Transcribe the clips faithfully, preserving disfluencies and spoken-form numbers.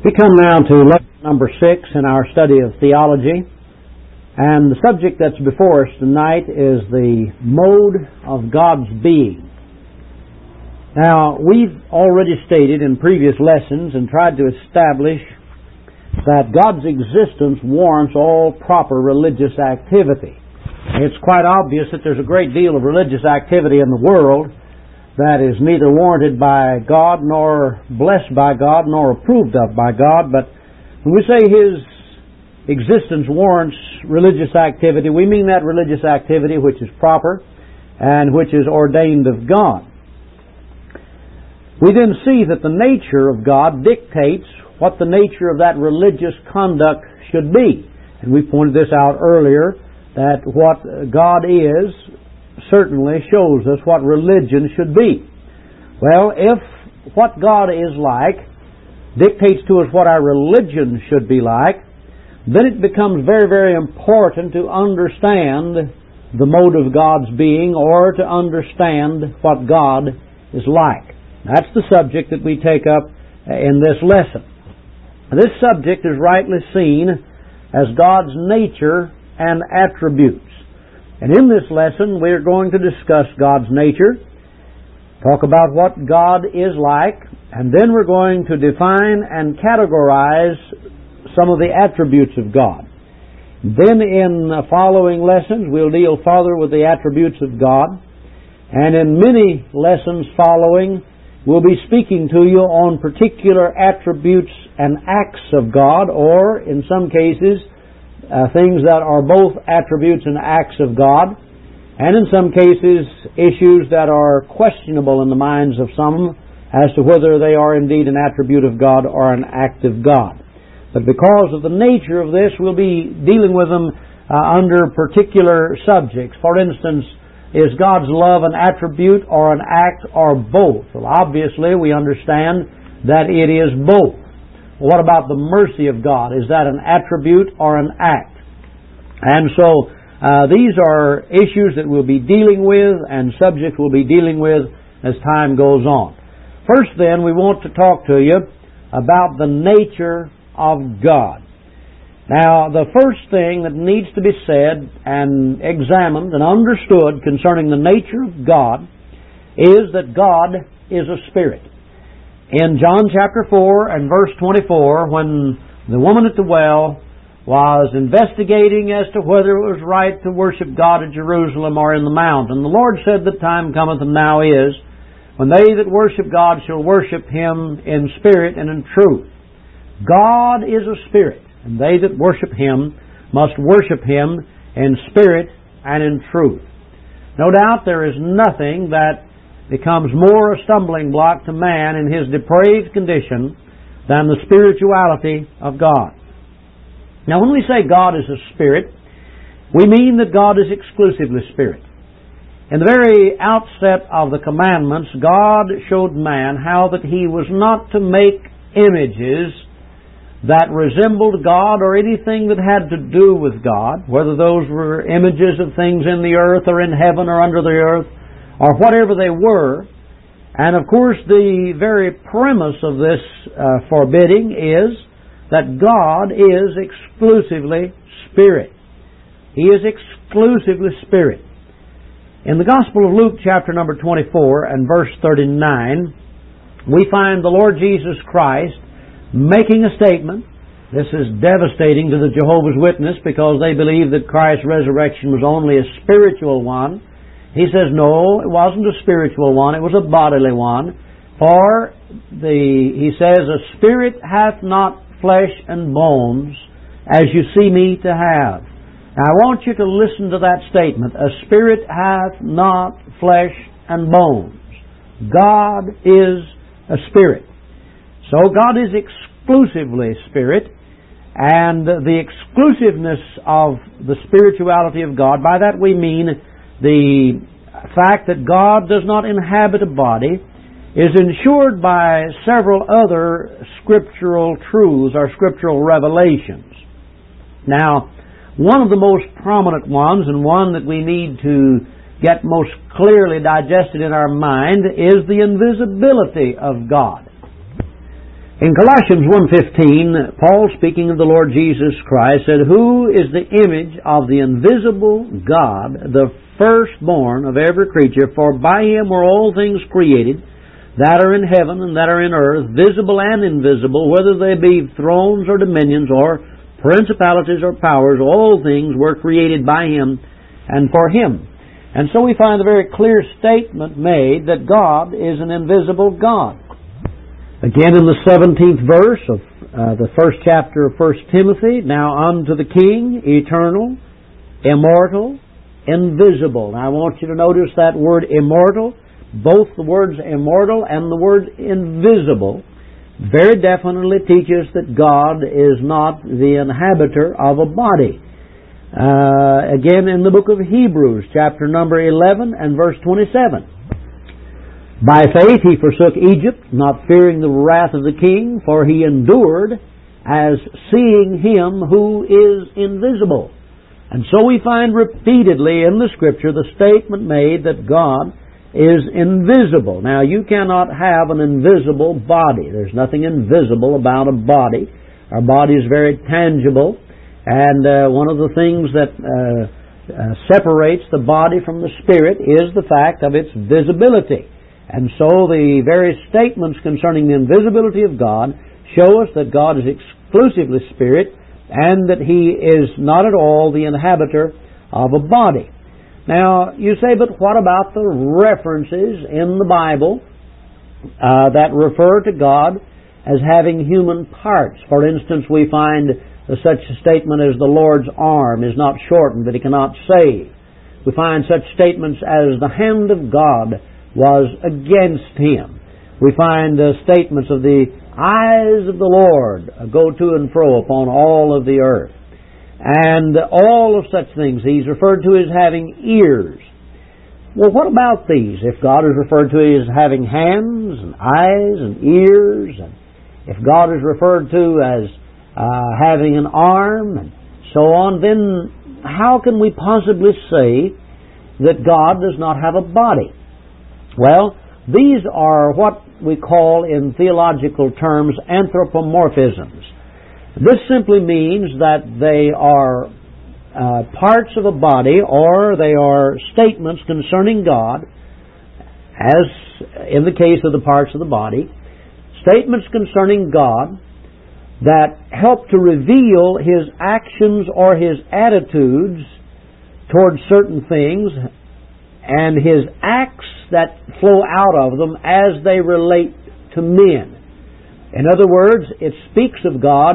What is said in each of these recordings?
We come now to lesson number six in our study of theology, and the subject that's before us tonight is the mode of God's being. Now, we've already stated in previous lessons and tried to establish that God's existence warrants all proper religious activity. It's quite obvious that there's a great deal of religious activity in the world that is neither warranted by God, nor blessed by God, nor approved of by God. But when we say His existence warrants religious activity, we mean that religious activity which is proper and which is ordained of God. We then see that the nature of God dictates what the nature of that religious conduct should be. And we pointed this out earlier, that what God is certainly shows us what religion should be. Well, if what God is like dictates to us what our religion should be like, then it becomes very, very important to understand the mode of God's being, or to understand what God is like. That's the subject that we take up in this lesson. This subject is rightly seen as God's nature and attributes. And in this lesson, we're going to discuss God's nature, talk about what God is like, and then we're going to define and categorize some of the attributes of God. Then in the following lessons, we'll deal further with the attributes of God. And in many lessons following, we'll be speaking to you on particular attributes and acts of God, or in some cases, Uh, things that are both attributes and acts of God, and in some cases issues that are questionable in the minds of some as to whether they are indeed an attribute of God or an act of God. But because of the nature of this, we'll be dealing with them uh, under particular subjects. For instance, is God's love an attribute or an act or both? Well, obviously we understand that it is both. What about the mercy of God? Is that an attribute or an act? And so uh, these are issues that we'll be dealing with and subjects we'll be dealing with as time goes on. First then, we want to talk to you about the nature of God. Now, the first thing that needs to be said and examined and understood concerning the nature of God is that God is a spirit. In John chapter four and verse twenty-four, when the woman at the well was investigating as to whether it was right to worship God at Jerusalem or in the mount, and the Lord said, "The time cometh and now is, when they that worship God shall worship Him in spirit and in truth." God is a spirit, and they that worship Him must worship Him in spirit and in truth. No doubt there is nothing that becomes more a stumbling block to man in his depraved condition than the spirituality of God. Now, when we say God is a spirit, we mean that God is exclusively spirit. In the very outset of the commandments, God showed man how that he was not to make images that resembled God or anything that had to do with God, whether those were images of things in the earth or in heaven or under the earth, or whatever they were. And of course, the very premise of this uh, forbidding is that God is exclusively Spirit. He is exclusively Spirit. In the Gospel of Luke, chapter number twenty-four and verse thirty-nine, we find the Lord Jesus Christ making a statement. This is devastating to the Jehovah's Witnesses because they believe that Christ's resurrection was only a spiritual one. He says, no, it wasn't a spiritual one, it was a bodily one. For, the he says, a spirit hath not flesh and bones, as you see me to have. Now, I want you to listen to that statement. A spirit hath not flesh and bones. God is a spirit. So God is exclusively spirit, and the exclusiveness of the spirituality of God, by that we mean the fact that God does not inhabit a body, is ensured by several other scriptural truths or scriptural revelations. Now, one of the most prominent ones, and one that we need to get most clearly digested in our mind, is the invisibility of God. In Colossians one fifteen, Paul, speaking of the Lord Jesus Christ, said, "Who is the image of the invisible God, the firstborn of every creature? For by Him were all things created, that are in heaven and that are in earth, visible and invisible, whether they be thrones or dominions or principalities or powers. All things were created by Him and for Him." And so we find a very clear statement made that God is an invisible God. Again, in the seventeenth verse of uh, the first chapter of First Timothy, "Now unto the King, eternal, immortal, invisible." Now I want you to notice that word immortal. Both the words immortal and the word invisible very definitely teach us that God is not the inhabitor of a body. Uh, again, in the book of Hebrews, chapter number eleven and verse twenty-seven. "By faith he forsook Egypt, not fearing the wrath of the king, for he endured as seeing Him who is invisible." And so we find repeatedly in the Scripture the statement made that God is invisible. Now, you cannot have an invisible body. There's nothing invisible about a body. Our body is very tangible, and uh, one of the things that uh, uh, separates the body from the spirit is the fact of its visibility. And so the various statements concerning the invisibility of God show us that God is exclusively spirit and that He is not at all the inhabitor of a body. Now, you say, but what about the references in the Bible uh, that refer to God as having human parts? For instance, we find such a statement as the Lord's arm is not shortened, that He cannot save. We find such statements as the hand of God was against Him. We find uh, statements of the eyes of the Lord go to and fro upon all of the earth. And all of such things He's referred to as having ears. Well, what about these? If God is referred to as having hands and eyes and ears, and if God is referred to as uh, having an arm and so on, then how can we possibly say that God does not have a body? Well, these are what we call in theological terms anthropomorphisms. This simply means that they are uh, parts of a body, or they are statements concerning God, as in the case of the parts of the body, statements concerning God that help to reveal His actions or His attitudes towards certain things, and His acts that flow out of them as they relate to men. In other words, it speaks of God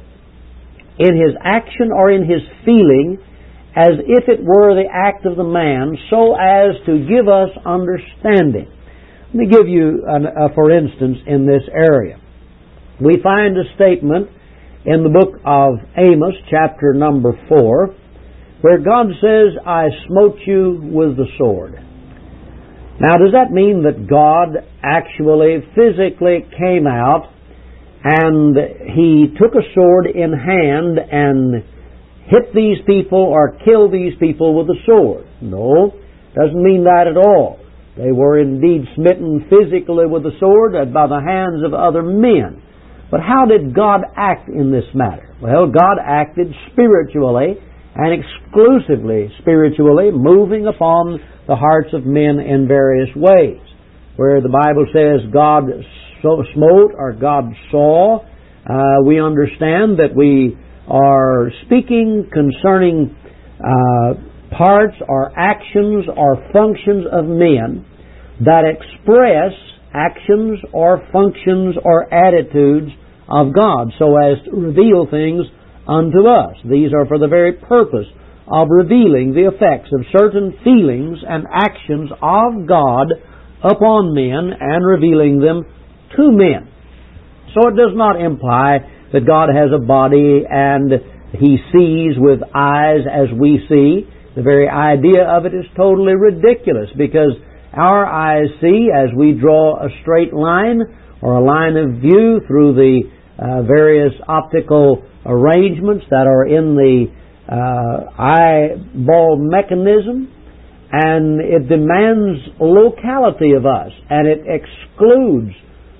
in His action or in His feeling as if it were the act of the man, so as to give us understanding. Let me give you, an, uh, for instance, in this area. We find a statement in the book of Amos, chapter number four, where God says, "I smote you with the sword." Now, does that mean that God actually physically came out and He took a sword in hand and hit these people or killed these people with a sword? No, doesn't mean that at all. They were indeed smitten physically with the sword by the hands of other men. But how did God act in this matter? Well, God acted spiritually, and exclusively spiritually, moving upon the hearts of men in various ways. Where the Bible says God smote or God saw, uh, we understand that we are speaking concerning uh, parts or actions or functions of men that express actions or functions or attitudes of God, so as to reveal things unto us. These are for the very purpose of revealing the effects of certain feelings and actions of God upon men and revealing them to men. So it does not imply that God has a body and He sees with eyes as we see. The very idea of it is totally ridiculous, because our eyes see as we draw a straight line or a line of view through the uh, various optical arrangements that are in the uh, eyeball mechanism, and it demands locality of us, and it excludes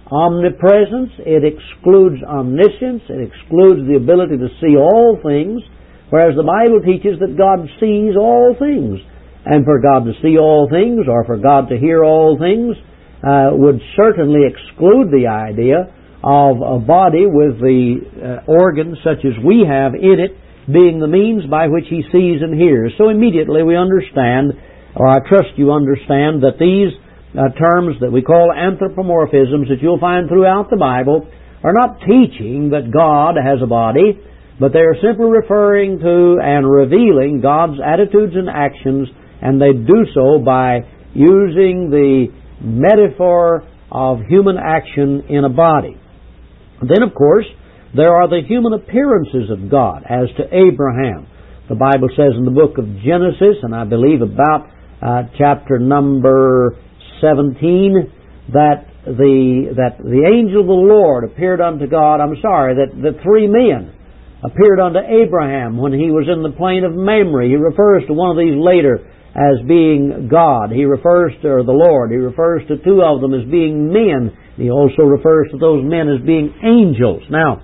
omnipresence, it excludes omniscience, it excludes the ability to see all things, whereas the Bible teaches that God sees all things. And for God to see all things, or for God to hear all things, uh, would certainly exclude the idea of a body with the uh, organs such as we have in it being the means by which He sees and hears. So immediately we understand, or I trust you understand, that these uh, terms that we call anthropomorphisms that you'll find throughout the Bible are not teaching that God has a body, but they are simply referring to and revealing God's attitudes and actions, and they do so by using the metaphor of human action in a body. Then, of course, there are the human appearances of God, as to Abraham. The Bible says in the book of Genesis, and I believe about uh, chapter number seventeen, that the that the angel of the Lord appeared unto God, I'm sorry, that the three men appeared unto Abraham when he was in the plain of Mamre. He refers to one of these later as being God. He refers to, or the Lord, He refers to two of them as being men. He also refers to those men as being angels. Now,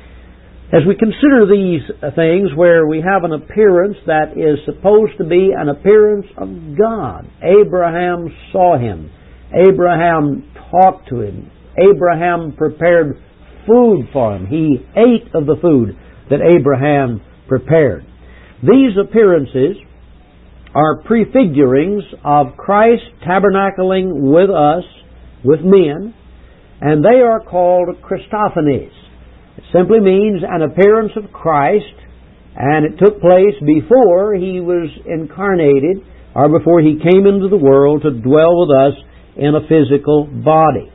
as we consider these things where we have an appearance that is supposed to be an appearance of God. Abraham saw Him. Abraham talked to Him. Abraham prepared food for Him. He ate of the food that Abraham prepared. These appearances are prefigurings of Christ tabernacling with us, with men, and they are called Christophanies. It simply means an appearance of Christ, and it took place before He was incarnated, or before He came into the world to dwell with us in a physical body.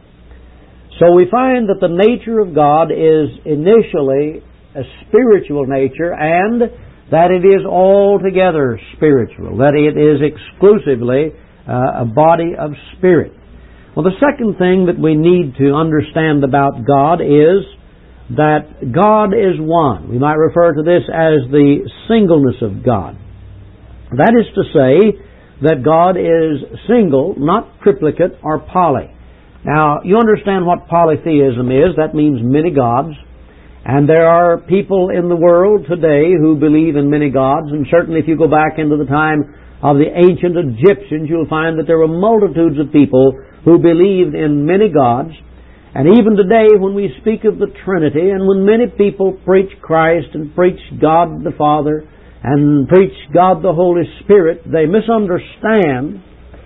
So we find that the nature of God is initially a spiritual nature, and that it is altogether spiritual, that it is exclusively uh, a body of spirit. Well, the second thing that we need to understand about God is that God is one. We might refer to this as the singleness of God. That is to say that God is single, not triplicate or poly. Now, you understand what polytheism is. That means many gods. And there are people in the world today who believe in many gods, and certainly if you go back into the time of the ancient Egyptians, you'll find that there were multitudes of people who believed in many gods. And even today, when we speak of the Trinity, and when many people preach Christ and preach God the Father and preach God the Holy Spirit, they misunderstand.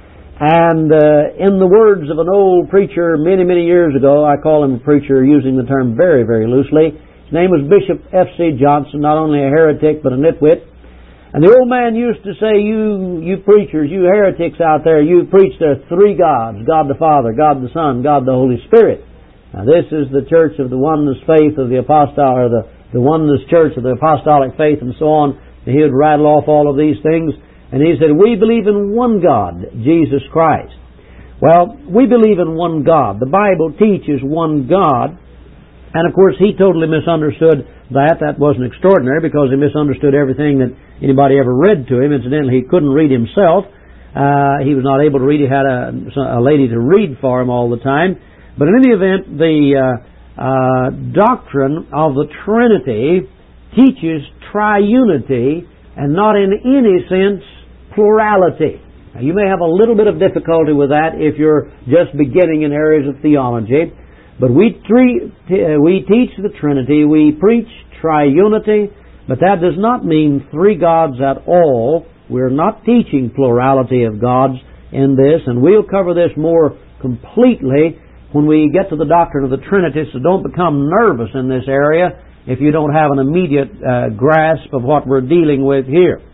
And uh, in the words of an old preacher many, many years ago, I call him a preacher using the term very, very loosely. His name was Bishop F C Johnson, not only a heretic but a nitwit. And the old man used to say, you you preachers, you heretics out there, you preach there are three gods, God the Father, God the Son, God the Holy Spirit. Now this is the church of the oneness faith of the apostolic, or the, the oneness church of the apostolic faith and so on. And he would rattle off all of these things. And he said, we believe in one God, Jesus Christ. Well, we believe in one God. The Bible teaches one God. And of course, he totally misunderstood that. That wasn't extraordinary because he misunderstood everything that anybody ever read to him. Incidentally, he couldn't read himself. Uh, he was not able to read. He had a, a lady to read for him all the time. But in any event, the uh, uh, doctrine of the Trinity teaches triunity and not in any sense plurality. Now, you may have a little bit of difficulty with that if you're just beginning in areas of theology. But we, tre- t- we teach the Trinity, we preach triunity, but that does not mean three gods at all. We're not teaching plurality of gods in this, and we'll cover this more completely when we get to the doctrine of the Trinity, so don't become nervous in this area if you don't have an immediate uh, grasp of what we're dealing with here.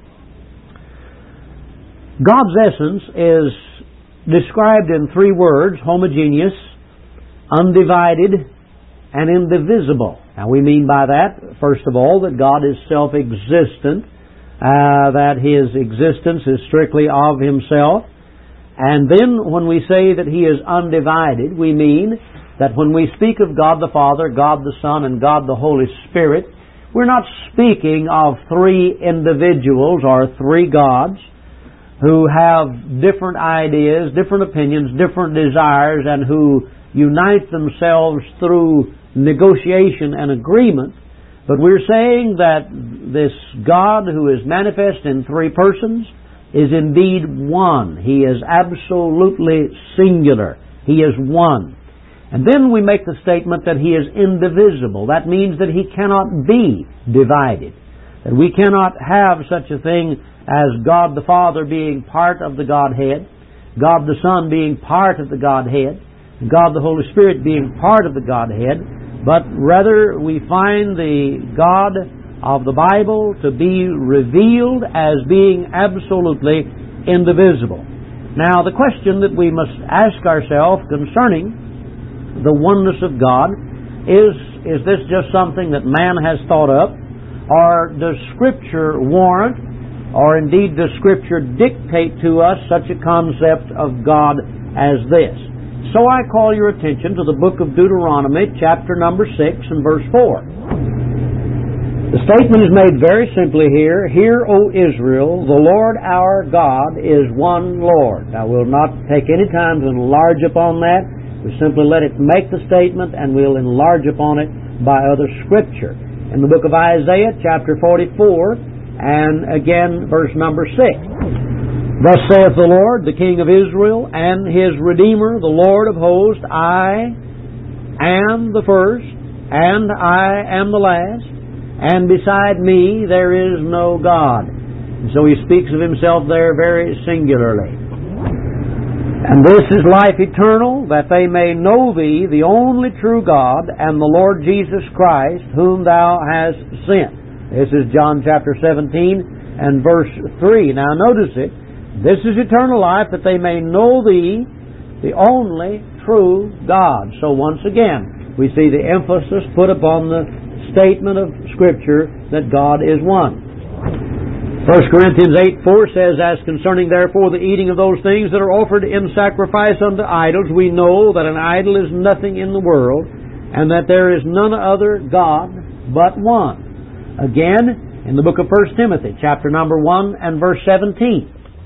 God's essence is described in three words: homogeneous, undivided, and indivisible. Now we mean by that, first of all, that God is self-existent, uh, that His existence is strictly of Himself. And then when we say that He is undivided, we mean that when we speak of God the Father, God the Son, and God the Holy Spirit, we're not speaking of three individuals or three gods who have different ideas, different opinions, different desires, and who unite themselves through negotiation and agreement, but we're saying that this God who is manifest in three persons is indeed one. He is absolutely singular. He is one. And then we make the statement that He is indivisible. That means that He cannot be divided. That we cannot have such a thing as God the Father being part of the Godhead, God the Son being part of the Godhead, God the Holy Spirit being part of the Godhead, but rather we find the God of the Bible to be revealed as being absolutely indivisible. Now, the question that we must ask ourselves concerning the oneness of God is, is this just something that man has thought up, or does Scripture warrant, or indeed does Scripture dictate to us such a concept of God as this? So I call your attention to the book of Deuteronomy, chapter number six and verse four. The statement is made very simply here, "Hear, O Israel, the Lord our God is one Lord." Now we'll not take any time to enlarge upon that. We simply let it make the statement and we'll enlarge upon it by other Scripture. In the book of Isaiah, chapter forty-four, and again verse number six. "Thus saith the Lord, the King of Israel, and His Redeemer, the Lord of hosts, I am the first, and I am the last, and beside me there is no God." And so He speaks of Himself there very singularly. "And this is life eternal, that they may know Thee, the only true God, and the Lord Jesus Christ, whom Thou hast sent." This is John chapter seventeen and verse three. Now notice it. This is eternal life, that they may know Thee, the only true God. So once again, we see the emphasis put upon the statement of Scripture that God is one. First Corinthians eight four says, "As concerning therefore the eating of those things that are offered in sacrifice unto idols, we know that an idol is nothing in the world, and that there is none other God but one." Again, in the book of First Timothy, chapter number one and verse seventeen.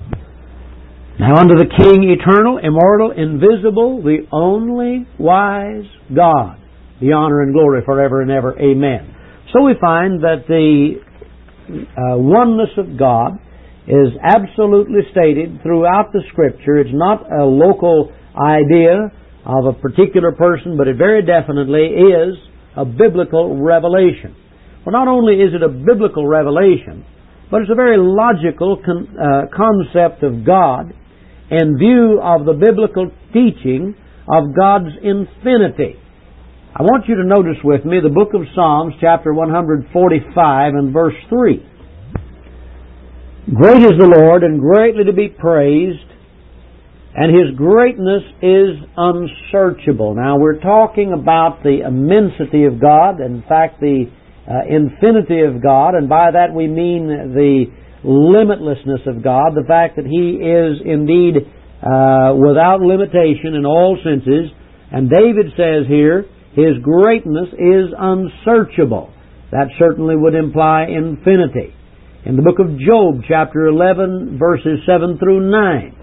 "Now unto the King eternal, immortal, invisible, the only wise God, the honor and glory forever and ever. Amen." So we find that the uh, oneness of God is absolutely stated throughout the Scripture. It's not a local idea of a particular person, but it very definitely is a biblical revelation. Well, not only is it a biblical revelation, but it's a very logical con- uh, concept of God in view of the biblical teaching of God's infinity. I want you to notice with me the book of Psalms, chapter one forty-five and verse three. "Great is the Lord, and greatly to be praised, and His greatness is unsearchable." Now we're talking about the immensity of God, in fact the uh, infinity of God, and by that we mean the limitlessness of God, the fact that He is indeed uh, without limitation in all senses. And David says here, His greatness is unsearchable. That certainly would imply infinity. In the book of Job, chapter eleven, verses seven through nine.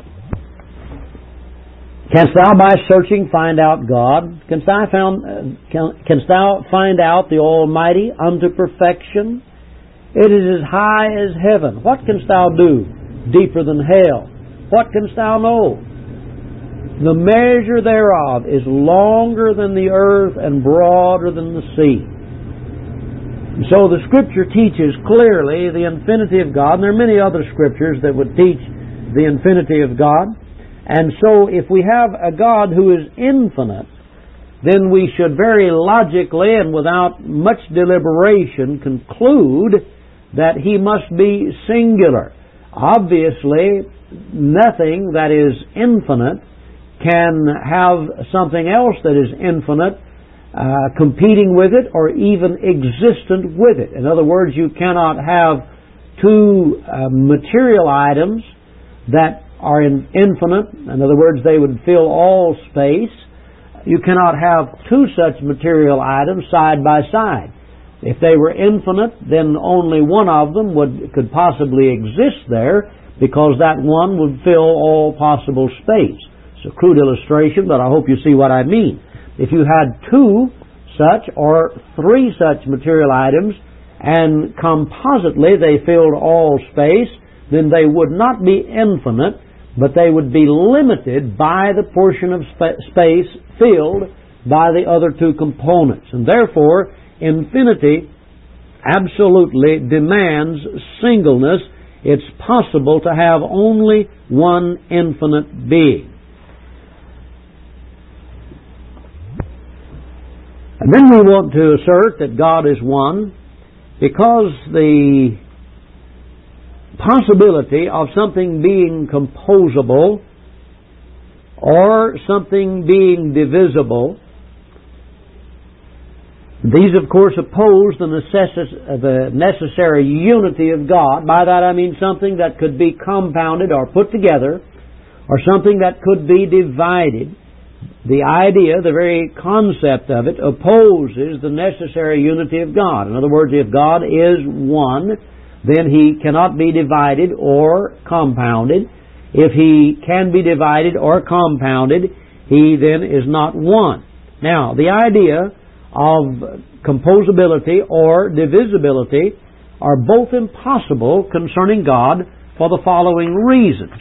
"Canst thou by searching find out God? Canst thou, found, uh, can, canst thou find out the Almighty unto perfection? It is as high as heaven. What canst thou do? Deeper than hell. What canst thou know? The measure thereof is longer than the earth and broader than the sea." So the Scripture teaches clearly the infinity of God, and there are many other Scriptures that would teach the infinity of God. And so if we have a God who is infinite, then we should very logically and without much deliberation conclude that He must be singular. Obviously, nothing that is infinite can have something else that is infinite uh, competing with it or even existent with it. In other words, you cannot have two uh, material items that are in infinite. In other words, they would fill all space. You cannot have two such material items side by side. If they were infinite, then only one of them would could possibly exist there, because that one would fill all possible space. It's a crude illustration, but I hope you see what I mean. if you had two such or three such material items and compositely they filled all space, then they would not be infinite, but they would be limited by the portion of spa- space filled by the other two components. And therefore, infinity absolutely demands singleness. It's possible to have only one infinite being. And then we want to assert that God is one because the possibility of something being composable or something being divisible, these of course oppose the, necess- the necessary unity of God. By that I mean something that could be compounded or put together, or something that could be divided. The idea, the very concept of it, opposes the necessary unity of God. In other words, if God is one, then He cannot be divided or compounded. If He can be divided or compounded, He then is not one. Now, the idea of composability or divisibility are both impossible concerning God for the following reasons.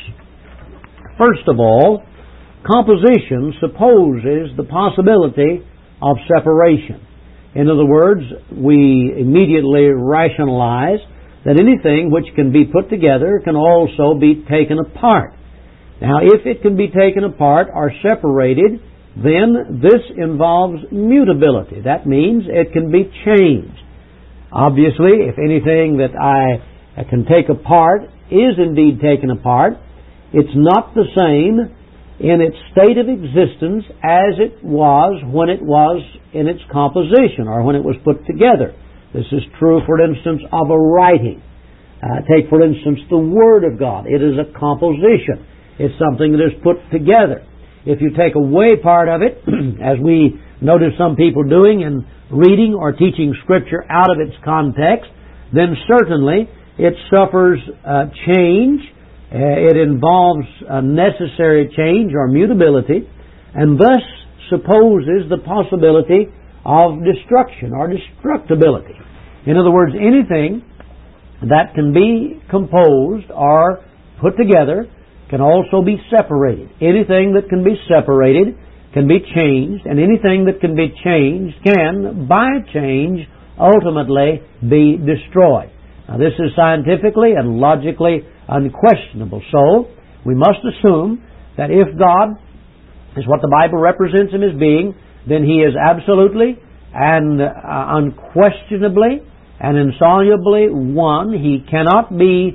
First of all, composition supposes the possibility of separation. In other words, we immediately rationalize that anything which can be put together can also be taken apart. Now, if it can be taken apart or separated, then this involves mutability. That means it can be changed. Obviously, if anything that I can take apart is indeed taken apart, it's not the same in its state of existence as it was when it was in its composition or when it was put together. This is true, for instance, of a writing. Uh, take, for instance, the Word of God. It is a composition. It's something that is put together. If you take away part of it, as we notice some people doing in reading or teaching Scripture out of its context, then certainly it suffers uh, change. Uh, it involves a necessary change or mutability, and thus supposes the possibility of destruction or destructibility. In other words, anything that can be composed or put together can also be separated. Anything that can be separated can be changed, and anything that can be changed can, by change, ultimately be destroyed. Now, this is scientifically and logically unquestionable. So, we must assume that if God is what the Bible represents Him as being, then He is absolutely and uh, unquestionably and insolubly one. He cannot be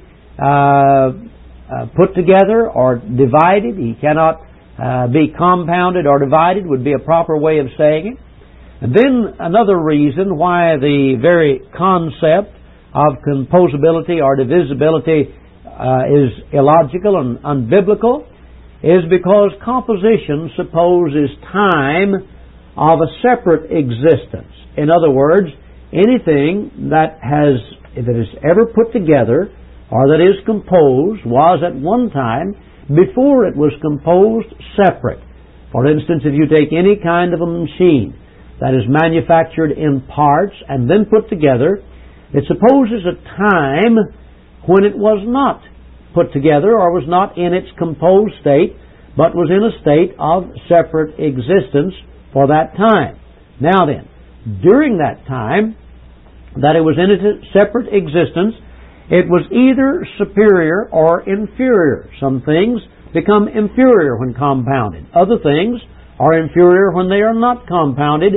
uh, uh, put together or divided. He cannot uh, be compounded or divided, would be a proper way of saying it. And then another reason why the very concept of composability or divisibility uh, is illogical and unbiblical is because composition supposes time of a separate existence. In other words, anything that has that is ever put together or that is composed was at one time, before it was composed, separate. For instance, if you take any kind of a machine that is manufactured in parts and then put together, it supposes a time when it was not put together or was not in its composed state, but was in a state of separate existence for that time. Now then, during that time that it was in a separate existence, it was either superior or inferior. Some things become inferior when compounded. Other things are inferior when they are not compounded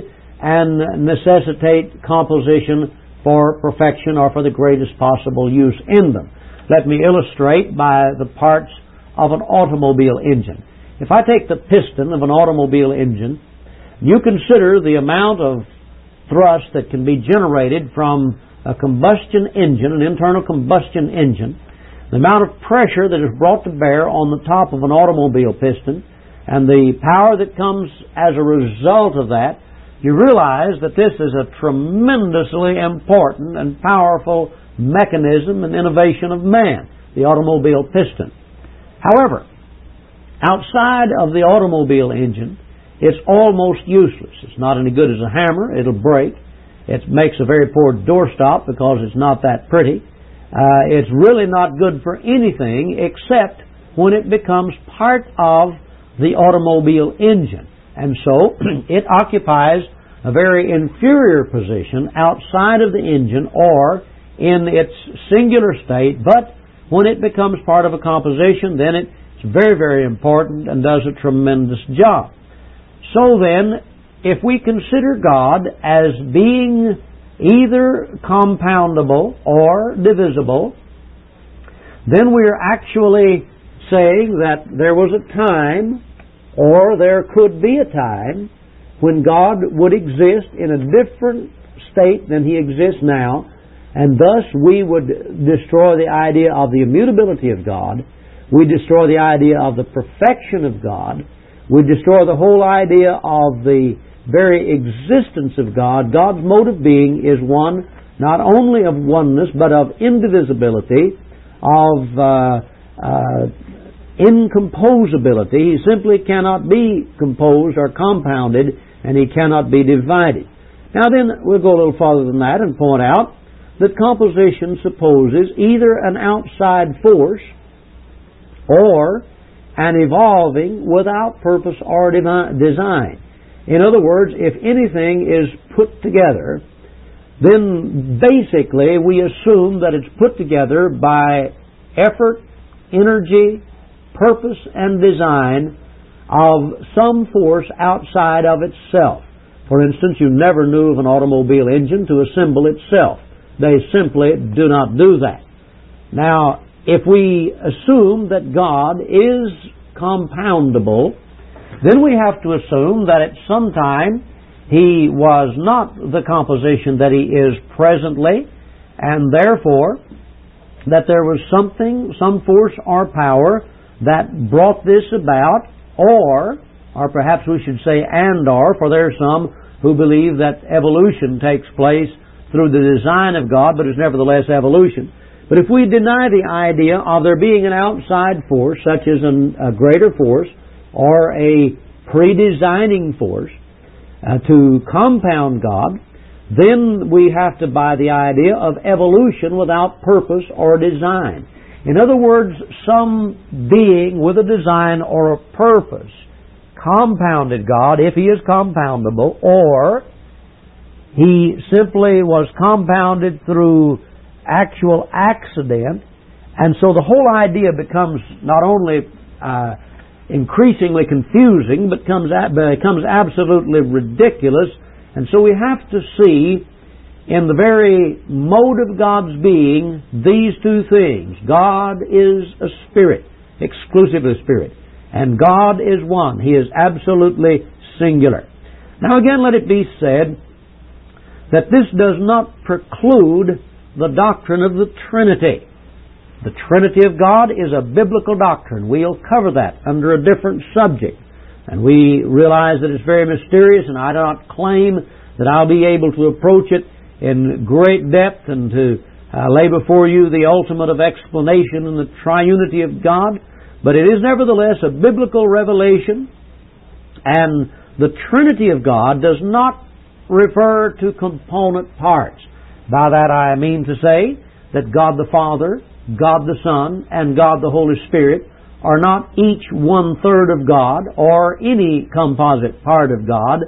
and necessitate composition for perfection or for the greatest possible use in them. Let me illustrate by the parts of an automobile engine. If I take the piston of an automobile engine, you consider the amount of thrust that can be generated from a combustion engine, an internal combustion engine, the amount of pressure that is brought to bear on the top of an automobile piston, and the power that comes as a result of that, you realize that this is a tremendously important and powerful mechanism and innovation of man, the automobile piston. However, outside of the automobile engine, it's almost useless. It's not any good as a hammer. It'll break. It makes a very poor doorstop because it's not that pretty. Uh, it's really not good for anything except when it becomes part of the automobile engine. And so it occupies a very inferior position outside of the engine or in its singular state, but when it becomes part of a composition, then it's very, very important and does a tremendous job. So then, if we consider God as being either compoundable or divisible, then we are actually saying that there was a time, or there could be a time, when God would exist in a different state than He exists now, and thus we would destroy the idea of the immutability of God, we destroy the idea of the perfection of God, we destroy the whole idea of the very existence of God. God's mode of being is one not only of oneness, but of indivisibility, of uh, uh, incomposability. He simply cannot be composed or compounded, and He cannot be divided. Now then, we'll go a little farther than that and point out that composition supposes either an outside force or an evolving without purpose or design. In other words, if anything is put together, then basically we assume that it's put together by effort, energy, purpose, and design of some force outside of itself. For instance, you never knew of an automobile engine to assemble itself. They simply do not do that. Now, if we assume that God is compoundable, then we have to assume that at some time He was not the composition that He is presently, and therefore that there was something, some force or power that brought this about, or, or perhaps we should say and or, for there are some who believe that evolution takes place through the design of God, but is nevertheless evolution. But if we deny the idea of there being an outside force, such as an, a greater force, or a pre-designing force, uh, to compound God, then we have to buy the idea of evolution without purpose or design. In other words, some being with a design or a purpose compounded God, if He is compoundable, or He simply was compounded through actual accident, and so the whole idea becomes not only uh, increasingly confusing, but comes becomes absolutely ridiculous. And so we have to see in the very mode of God's being these two things. God is a spirit, exclusively spirit, and God is one. He is absolutely singular. Now again, let it be said that this does not preclude the doctrine of the Trinity. The Trinity of God is a biblical doctrine. We'll cover that under a different subject. And we realize that it's very mysterious, and I do not claim that I'll be able to approach it in great depth and to uh, lay before you the ultimate of explanation in the triunity of God. But it is nevertheless a biblical revelation, and the Trinity of God does not refer to component parts. By that I mean to say that God the Father, God the Son, and God the Holy Spirit are not each one-third of God or any composite part of God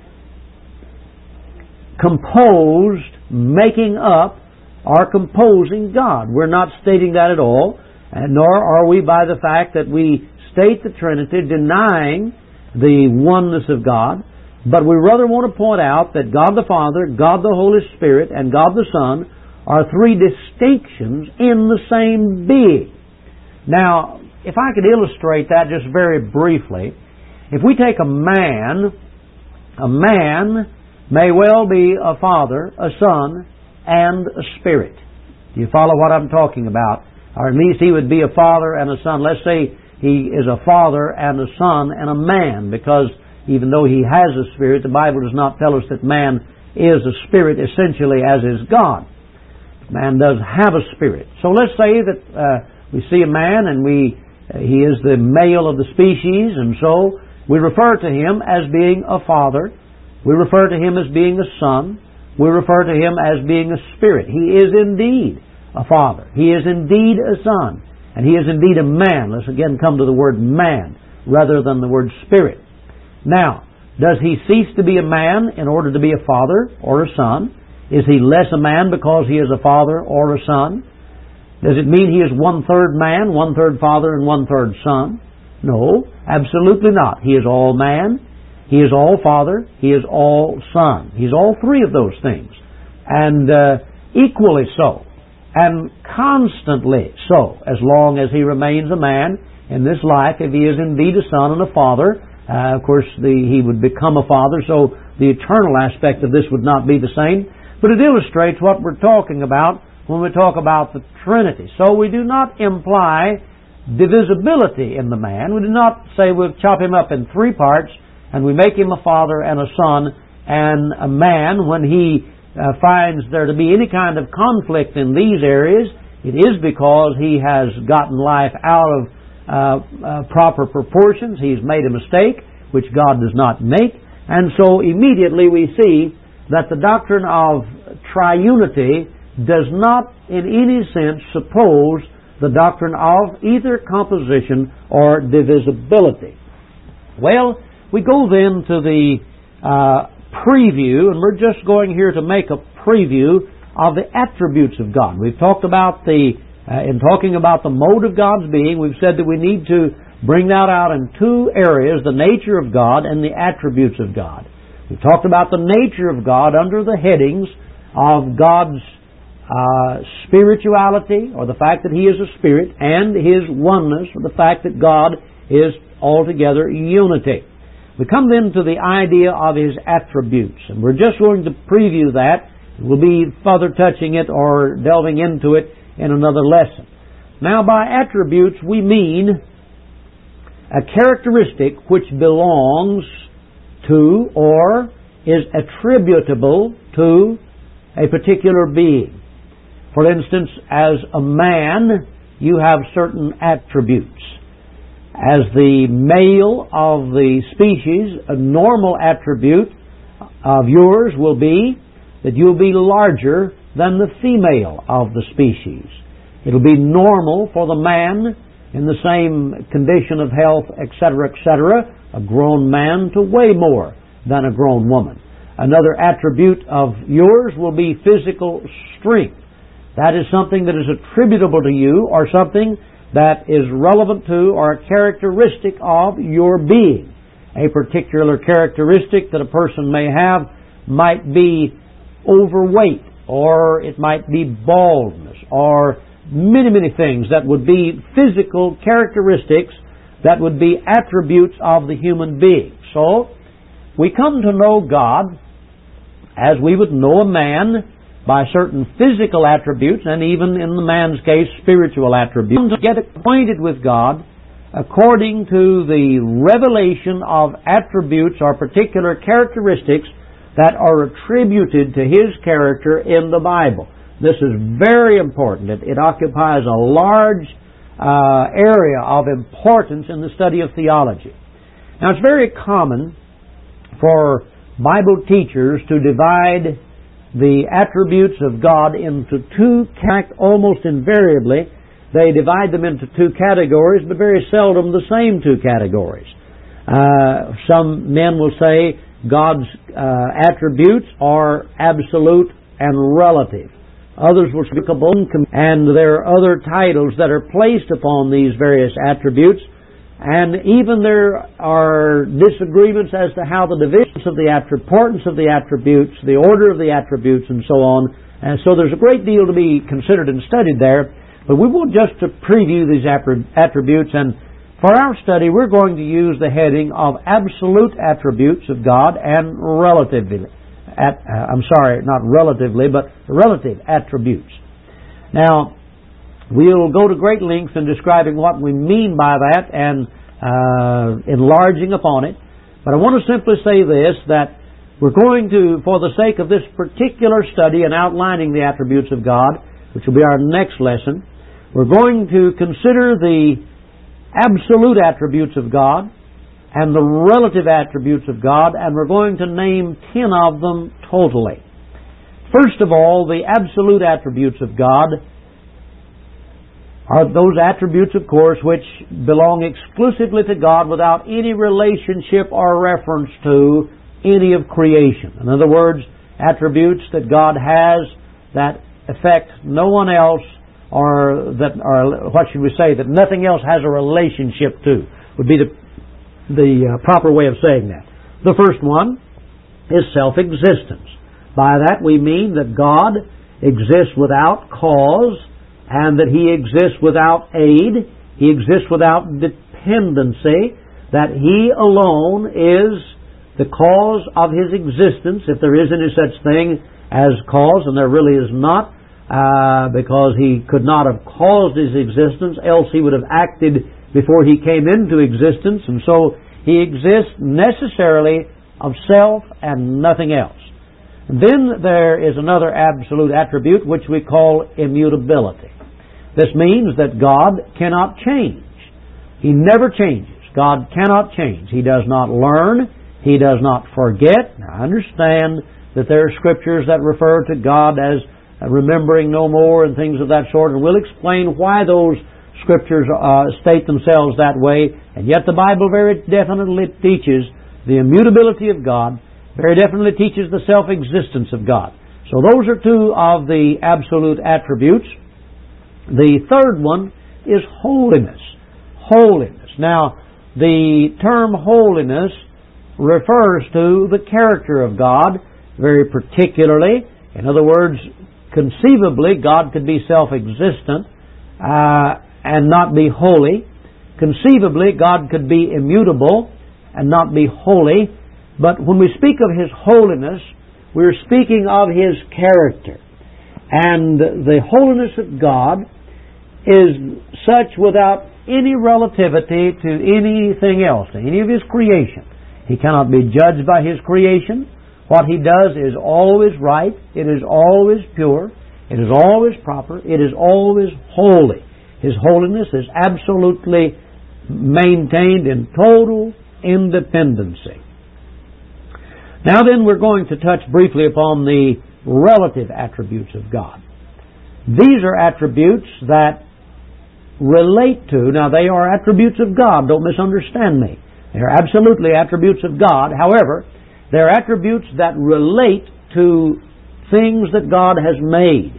composed, making up, or composing God. We're not stating that at all, and nor are we by the fact that we state the Trinity denying the oneness of God, but we rather want to point out that God the Father, God the Holy Spirit, and God the Son are three distinctions in the same being. Now, if I could illustrate that just very briefly, if we take a man, a man may well be a father, a son, and a spirit. Do you follow what I'm talking about? Or at least he would be a father and a son. Let's say he is a father and a son and a man, because even though he has a spirit, the Bible does not tell us that man is a spirit essentially as is God. Man does have a spirit. So let's say that uh, we see a man and we uh, he is the male of the species, and so We refer to Him as being a Father. We refer to Him as being a Son. We refer to Him as being a Spirit. He is indeed a Father. He is indeed a Son. And He is indeed a man. Let's again come to the word man rather than the word Spirit. Now, does He cease to be a man in order to be a Father or a Son? Is He less a man because He is a Father or a Son? Does it mean He is one-third man, one-third Father, and one-third Son? No, absolutely not. He is all man, He is all Father, He is all Son. He's all three of those things. And uh, equally so, and constantly so, as long as He remains a man in this life. If He is indeed a Son and a Father, uh, of course the, He would become a Father, so the eternal aspect of this would not be the same. But it illustrates what we're talking about when we talk about the Trinity. So we do not imply divisibility in the man. We do not say we'll chop Him up in three parts and we make Him a Father and a Son and a man. When He uh, finds there to be any kind of conflict in these areas, it is because He has gotten life out of uh, uh, proper proportions. He's made a mistake, which God does not make. And so immediately we see that the doctrine of triunity does not in any sense suppose the doctrine of either composition or divisibility. Well, we go then to the uh, preview, and we're just going here to make a preview of the attributes of God. We've talked about the, uh, in talking about the mode of God's being, we've said that we need to bring that out in two areas, the nature of God and the attributes of God. We've talked about the nature of God under the headings of God's uh, spirituality, or the fact that He is a spirit, and His oneness, or the fact that God is altogether unity. We come then to the idea of His attributes, and we're just going to preview that. We'll be further touching it or delving into it in another lesson. Now, by attributes, we mean a characteristic which belongs to or is attributable to a particular being. For instance, as a man, you have certain attributes. As the male of the species, a normal attribute of yours will be that you'll be larger than the female of the species. It'll be normal for the man in the same condition of health, et cetera, et cetera, a grown man to weigh more than a grown woman. Another attribute of yours will be physical strength. That is something that is attributable to you, or something that is relevant to or a characteristic of your being. A particular characteristic that a person may have might be overweight, or it might be baldness, or many, many things that would be physical characteristics that would be attributes of the human being. So, we come to know God as we would know a man by certain physical attributes, and even in the man's case, spiritual attributes. To get acquainted with God according to the revelation of attributes or particular characteristics that are attributed to His character in the Bible. This is very important. It, it occupies a large uh, area of importance in the study of theology. Now, it's very common for Bible teachers to divide the attributes of God into two, almost invariably, they divide them into two categories, but very seldom the same two categories. Uh, some men will say God's uh, attributes are absolute and relative. Others will speak of and there are other titles that are placed upon these various attributes. And even there are disagreements as to how the divisions of the attributes, importance of the attributes, the order of the attributes, and so on. And so there's a great deal to be considered and studied there. But we want just to preview these attributes, and for our study we're going to use the heading of absolute attributes of God and relatively. At, uh, I'm sorry, not relatively, but relative attributes. Now, we'll go to great lengths in describing what we mean by that and uh, enlarging upon it. But I want to simply say this, that we're going to, for the sake of this particular study and outlining the attributes of God, which will be our next lesson, we're going to consider the absolute attributes of God, and the relative attributes of God, and we're going to name ten of them totally. First of all, the absolute attributes of God are those attributes, of course, which belong exclusively to God without any relationship or reference to any of creation. In other words, attributes that God has that affect no one else, or that, or what should we say, that nothing else has a relationship to, would be the, the uh, proper way of saying that. The first one is self-existence. By that we mean that God exists without cause, and that He exists without aid, He exists without dependency, that He alone is the cause of His existence, if there is any such thing as cause, and there really is not, uh, because He could not have caused His existence, else He would have acted before He came into existence, and so He exists necessarily of self and nothing else. And then there is another absolute attribute which we call immutability. This means that God cannot change. He never changes. God cannot change. He does not learn. He does not forget. Now, I understand that there are scriptures that refer to God as remembering no more and things of that sort, and we'll explain why those scriptures uh, state themselves that way. And yet the Bible very definitely teaches the immutability of God, very definitely teaches the self-existence of God. So those are two of the absolute attributes. The third one is holiness. Holiness. Now, the term holiness refers to the character of God very particularly. In other words, conceivably, God could be self-existent uh, and not be holy. Conceivably, God could be immutable and not be holy. But when we speak of His holiness, we're speaking of His character. And the holiness of God is such without any relativity to anything else, to any of His creation. He cannot be judged by His creation. What He does is always right. It is always pure. It is always proper. It is always holy. His holiness is absolutely maintained in total independency. Now then, we're going to touch briefly upon the relative attributes of God. These are attributes that relate to, now they are attributes of God, don't misunderstand me. They are absolutely attributes of God. However, they're attributes that relate to things that God has made.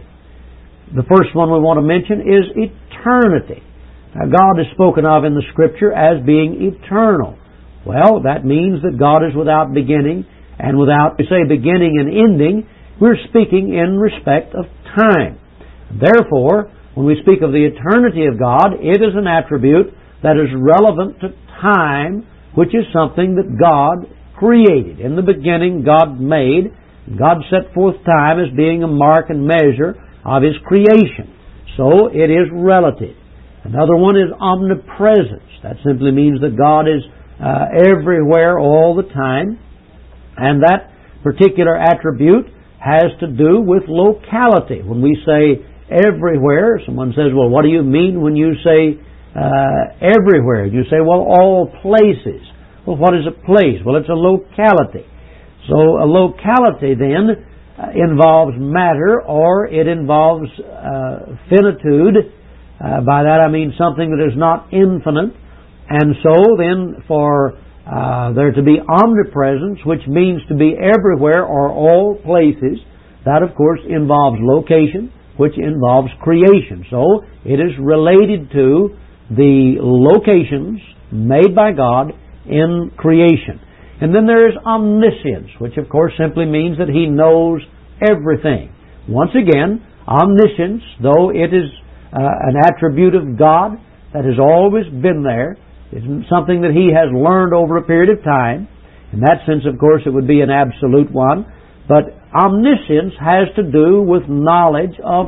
The first one we want to mention is eternity. Now, God is spoken of in the Scripture as being eternal. Well, that means that God is without beginning, and without, we say, beginning and ending, we're speaking in respect of time. Therefore, when we speak of the eternity of God, it is an attribute that is relevant to time, which is something that God created. In the beginning, God made. God set forth time as being a mark and measure of His creation. So it is relative. Another one is omnipresence. That simply means that God is uh, everywhere all the time. And that particular attribute has to do with locality. When we say everywhere, someone says, well, what do you mean when you say uh, everywhere? You say, well, all places. Well, what is a place? Well, it's a locality. So a locality then uh, involves matter, or it involves uh, finitude. Uh, by that I mean something that is not infinite. And so then for uh, there to be omnipresence, which means to be everywhere or all places, that of course involves location, which involves creation. So it is related to the locations made by God in creation. And then there is omniscience, which of course simply means that He knows everything. Once again, omniscience, though it is uh, an attribute of God that has always been there, is something that He has learned over a period of time. In that sense, of course, it would be an absolute one. But omniscience has to do with knowledge of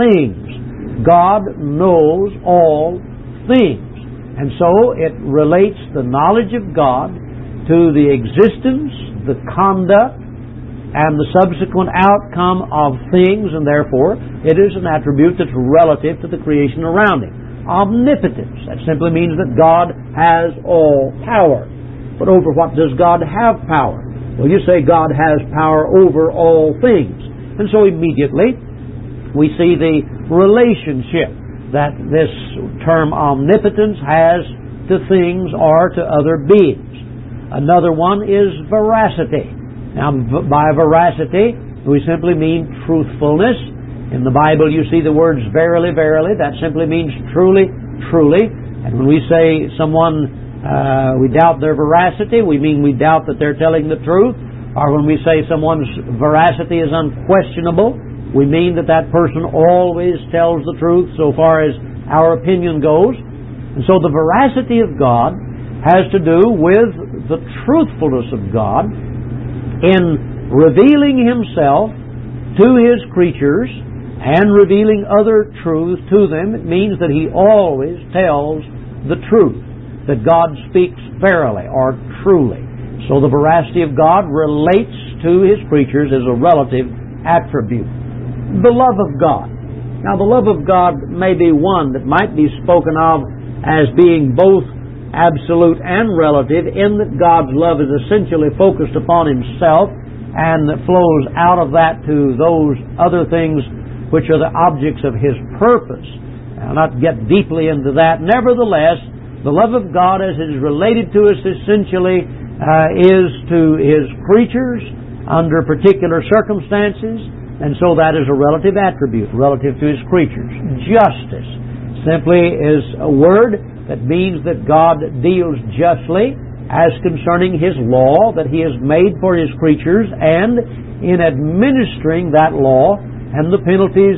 things. God knows all things. And so it relates the knowledge of God to the existence, the conduct, and the subsequent outcome of things, and therefore it is an attribute that's relative to the creation around Him. Omnipotence, that simply means that God has all power. but over what does God have power? Well, you say God has power over all things. And so immediately we see the relationship that this term omnipotence has to things or to other beings. Another one is veracity. Now, by veracity, we simply mean truthfulness. In the Bible, you see the words verily, verily. That simply means truly, truly. And when we say someone, uh, we doubt their veracity, we mean we doubt that they're telling the truth. Or when we say someone's veracity is unquestionable, we mean that that person always tells the truth so far as our opinion goes. And so the veracity of God has to do with the truthfulness of God in revealing Himself to His creatures and revealing other truths to them. It means that He always tells the truth, that God speaks verily or truly. So the veracity of God relates to His creatures as a relative attribute. The love of God. Now, the love of God may be one that might be spoken of as being both absolute and relative, in that God's love is essentially focused upon Himself and that flows out of that to those other things which are the objects of His purpose. I'll not get deeply into that. Nevertheless, the love of God as it is related to us essentially uh, is to His creatures under particular circumstances. And so that is a relative attribute, relative to His creatures. Justice simply is a word that means that God deals justly as concerning His law that He has made for His creatures, and in administering that law and the penalties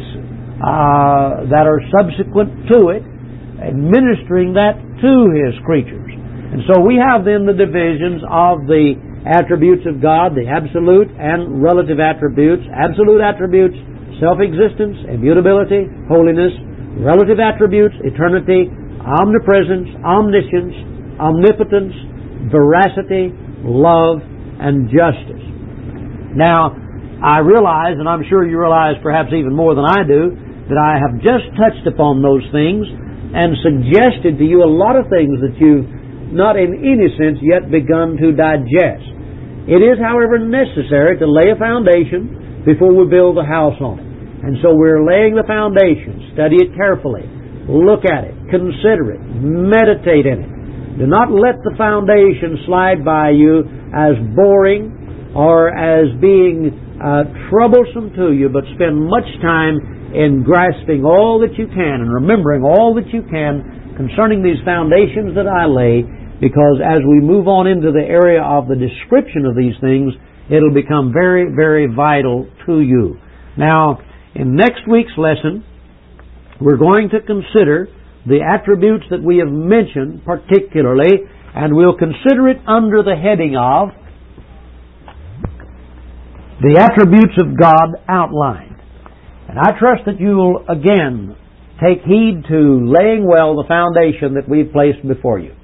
uh, that are subsequent to it, administering that to His creatures. And so we have then the divisions of the attributes of God, the absolute and relative attributes. Absolute attributes, self-existence, immutability, holiness. Relative attributes, eternity, omnipresence, omniscience, omnipotence, veracity, love, and justice. Now, I realize, and I'm sure you realize perhaps even more than I do, that I have just touched upon those things and suggested to you a lot of things that you've not in any sense yet begun to digest. It is, however, necessary to lay a foundation before we build a house on it. And so we're laying the foundation. Study it carefully. Look at it. Consider it. Meditate in it. Do not let the foundation slide by you as boring or as being uh, troublesome to you, but spend much time in grasping all that you can and remembering all that you can concerning these foundations that I lay, because as we move on into the area of the description of these things, it'll become very, very vital to you. Now, in next week's lesson, we're going to consider the attributes that we have mentioned particularly, and we'll consider it under the heading of the attributes of God outlined. And I trust that you'll again take heed to laying well the foundation that we've placed before you.